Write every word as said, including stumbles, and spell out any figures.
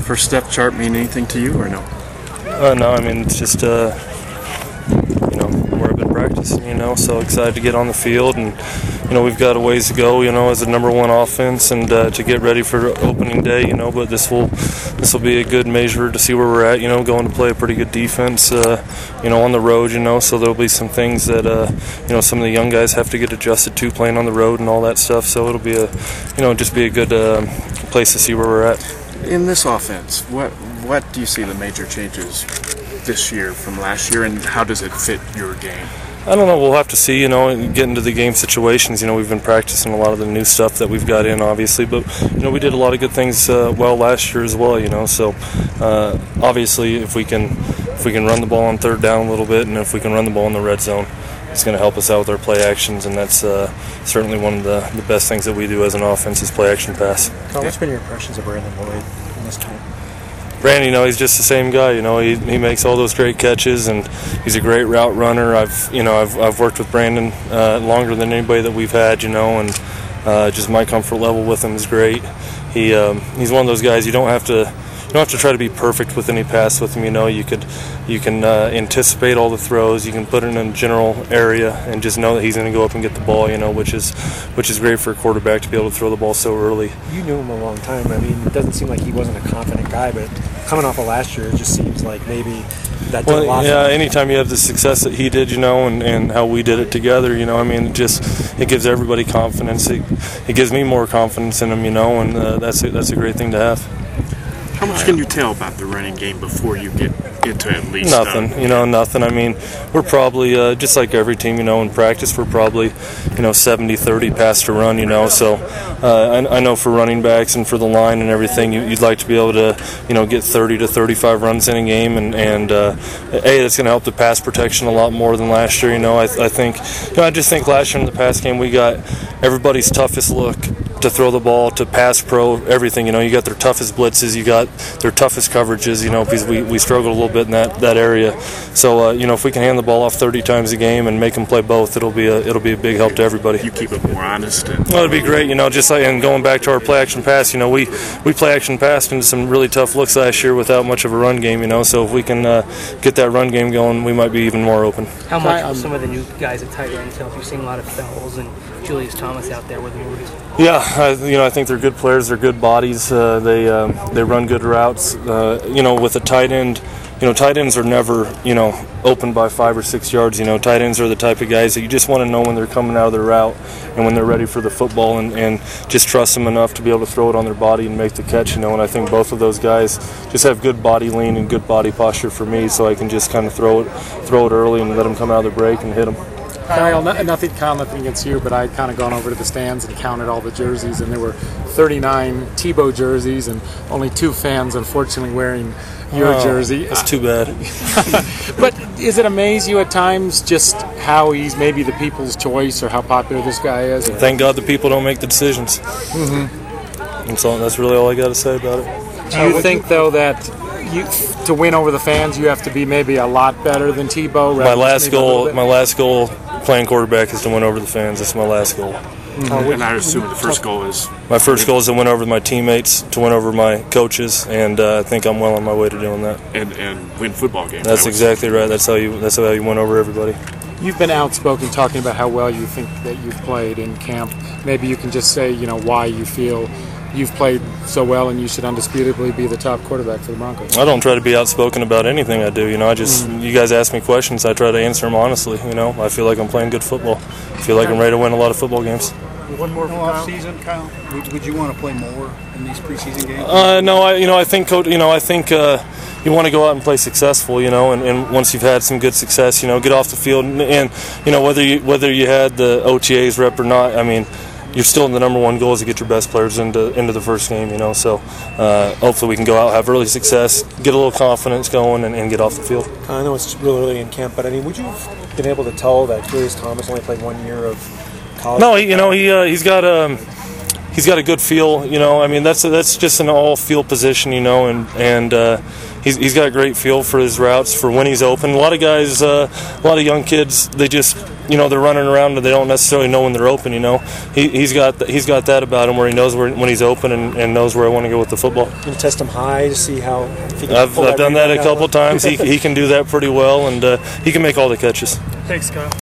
first depth chart mean anything to you or no? Uh, no, I mean, it's just, uh, you know, where I've been practicing, you know, so excited to get on the field. And, you know, we've got a ways to go, you know, as a number one offense and uh, to get ready for opening day, you know, but this will this will be a good measure to see where we're at, you know, going to play a pretty good defense, uh, you know, on the road, you know, so there'll be some things that, uh, you know, some of the young guys have to get adjusted to playing on the road and all that stuff, so it'll be a, you know, just be a good uh, place to see where we're at. In this offense, what what do you see the major changes this year from last year, and how does it fit your game? I don't know. We'll have to see, you know, get into the game situations. You know, we've been practicing a lot of the new stuff that we've got in, obviously. But, you know, we did a lot of good things uh, well last year as well, you know. So, uh, obviously, if we can if we can run the ball on third down a little bit, and if we can run the ball in the red zone, it's going to help us out with our play actions, and that's uh, certainly one of the, the best things that we do as an offense is play action pass. Carl, what's been your impressions of Brandon Lloyd in this game? Brandon, you know, he's just the same guy. You know, he he makes all those great catches, and he's a great route runner. I've you know I've I've worked with Brandon uh, longer than anybody that we've had. You know, and uh, just my comfort level with him is great. He um, he's one of those guys you don't have to. You don't have to try to be perfect with any pass with him. You know, you could, you can uh, anticipate all the throws. You can put it in a general area and just know that he's going to go up and get the ball. You know, which is, which is great for a quarterback to be able to throw the ball so early. You knew him a long time. I mean, it doesn't seem like he wasn't a confident guy, but coming off of last year, it just seems like maybe that did well, a lot. Yeah, for him. anytime you have the success that he did, you know, and, and how we did it together, you know, I mean, it just it gives everybody confidence. It, it gives me more confidence in him, you know, and uh, that's a, that's a great thing to have. How much can you tell about the running game before you get into at least nothing? Uh, you know, nothing. I mean, we're probably uh, just like every team. You know, in practice, we're probably you know seventy thirty pass to run. You know, so uh, I, I know for running backs and for the line and everything, you, you'd like to be able to you know get thirty to thirty-five runs in a game, and and uh, a that's going to help the pass protection a lot more than last year. You know, I, I think you know I just think last year in the pass game we got everybody's toughest look to throw the ball, to pass pro, everything. You know, you got their toughest blitzes, you got their toughest coverages, you know, because we, we struggled a little bit in that, that area. So, uh, you know, if we can hand the ball off thirty times a game and make them play both, it'll be a it'll be a big help to everybody. You keep it more honest. And well, it'd be great, you know, just like, and going back to our play action pass, you know, we, we play action passed into some really tough looks last year without much of a run game, you know, so if we can uh, get that run game going, we might be even more open. How much um, some of the new guys at tight end help? You're seeing a lot of Fells and Julius Thomas out there with the movies. Yeah, I, you know, I think they're good players. They're good bodies. Uh, they um, they run good routes. Uh, you know, with a tight end, you know, tight ends are never, you know, open by five or six yards. You know, tight ends are the type of guys that you just want to know when they're coming out of their route and when they're ready for the football, and, and just trust them enough to be able to throw it on their body and make the catch. You know, and I think both of those guys just have good body lean and good body posture for me, so I can just kind of throw it, throw it early and let them come out of the break and hit them. Kyle, nothing, Kyle, nothing against you, but I had kind of gone over to the stands and counted all the jerseys, and there were thirty-nine Tebow jerseys and only two fans, unfortunately, wearing your oh, jersey. That's too bad. But does it amaze you at times just how he's maybe the people's choice or how popular this guy is? Or? Thank God the people don't make the decisions. Mm-hmm. And so that's really all I got to say about it. Do you think, though, that you, to win over the fans, you have to be maybe a lot better than Tebow? My last goal, my last goal, playing quarterback, is to win over the fans. That's my last goal. Mm-hmm. And I assume the first goal is my first goal is to win over my teammates, to win over my coaches, and uh, I think I'm well on my way to doing that. And and win football games. That's exactly right. That's how you. That's how you win over everybody. You've been outspoken talking about how well you think that you've played in camp. Maybe you can just say, you know, why you feel you've played so well and you should undisputably be the top quarterback for the Broncos. I don't try to be outspoken about anything I do. You know, I just mm. you guys ask me questions, I try to answer them honestly. You know, I feel like I'm playing good football. I feel like I'm ready to win a lot of football games. One more no off season, Kyle. Would, would you want to play more in these preseason games? Uh, no, I you know I think you know I think uh, you want to go out and play successful. You know, and, and once you've had some good success, you know, get off the field and, and you know whether you whether you had the O T As rep or not. I mean, you're still the number one goal is to get your best players into into the first game, you know. So uh, hopefully we can go out, have early success, get a little confidence going, and, and get off the field. I know it's really early in camp, but I mean, would you have been able to tell that Julius Thomas only played one year of college? No, he, you know he uh, he's got um he's got a good feel, you know. I mean that's that's just an all field position, you know, and and uh, he's, he's got a great feel for his routes, for when he's open. A lot of guys, uh, a lot of young kids, they just, you know, they're running around and they don't necessarily know when they're open. You know, he, he's got th- he's got that about him, where he knows where, when he's open and, and knows where I want to go with the football. You test him high to see how. If he can I've, pull I've done that a rebound couple out. times. He he can do that pretty well, and uh, he can make all the catches. Thanks, Kyle.